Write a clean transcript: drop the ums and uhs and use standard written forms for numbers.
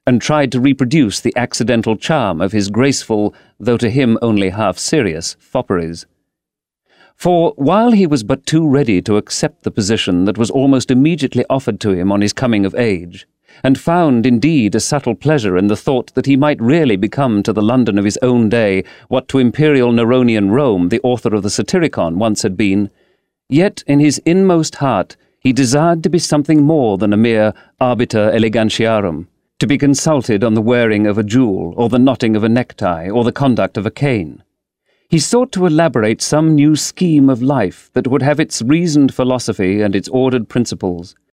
and tried to reproduce the accidental charm of his graceful, though to him only half-serious, fopperies. For, while he was but too ready to accept the position that was almost immediately offered to him on his coming of age, and found indeed a subtle pleasure in the thought that he might really become to the London of his own day what to imperial Neronian Rome the author of the Satyricon once had been, yet in his inmost heart he desired to be something more than a mere arbiter elegantiarum, to be consulted on the wearing of a jewel, or the knotting of a necktie, or the conduct of a cane. He sought to elaborate some new scheme of life that would have its reasoned philosophy and its ordered principles,